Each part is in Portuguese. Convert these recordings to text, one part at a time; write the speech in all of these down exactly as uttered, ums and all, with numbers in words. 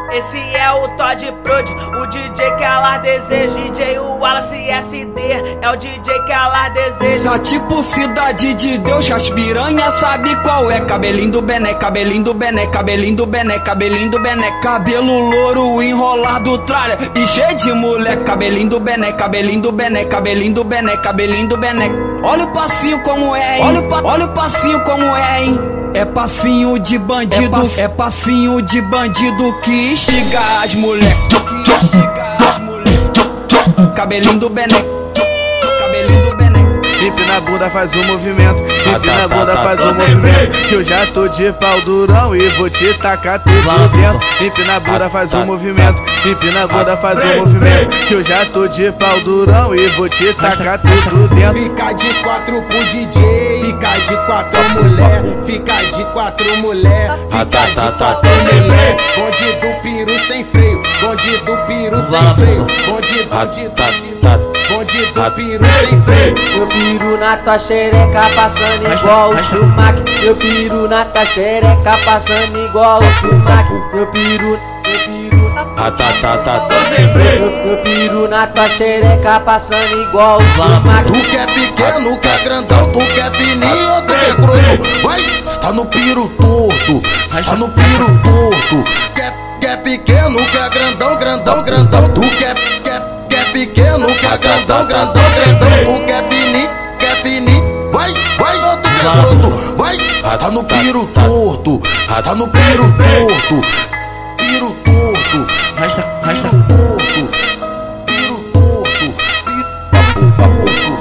Esse é o Todd Prod, o D J que ela deseja. D J Wallace S D, é o D J que ela deseja. Tá tipo Cidade de Deus, as piranha sabe qual é. Cabelinho do bené, cabelinho do bené, cabelinho do bené, cabelinho do bené. Cabelo louro, enrolado, tralha e cheio de moleque. Cabelinho do bené, cabelinho do bené, cabelinho do bené, cabelinho do bené. Olha o passinho como é, hein? Olha o, pa olha o passinho como é, hein? É passinho de bandido, é, pass é passinho de bandido que instiga as moleque, que instiga as moleque. Cabelinho do bené, cabelinho do bené. Pipe na bunda faz um movimento, pipe na bunda faz um movimento. Que eu já tô de pau durão e vou te tacar tudo dentro. Pipe na bunda faz um movimento, pipe na bunda faz um movimento. Que eu já tô de pau durão e vou te tacar tudo dentro. Fica de quatro pro D J, fica de quatro mulher, fica de quatro mulher, fica de quatro mulher. Bonde do piru sem freio, bonde do piru sem freio, bonde, bonde, bonde. Bonde do piru sem freio. Meu piru na tua xereca passando igual o Schumacher. Meu piru na tua xereca passando igual o Schumacher. Meu piru, meu piru Ah, tá, tá, tá, tá. Meu, meu piru na tua xereca passando igual o Schumacher. Tu quer pequeno, quer grandão, tu quer fininho ou tu quer grosso? Vai, cê tá no piru torto, cê tá no piru torto. Quer, quer pequeno, quer grandão, grandão, grandão. Tu quer, quer, quer pequeno, quer grandão, grandão, grandão. Tu quer fininho, quer fininho. Vai, vai, ou tu quer grosso? Vai, cê tá no piru torto, cê tá no piru torto. Piru torto, piru torto, piru torto, piru torto.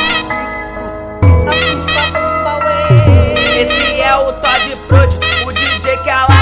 Esse é o Todd Prod, o D J que ela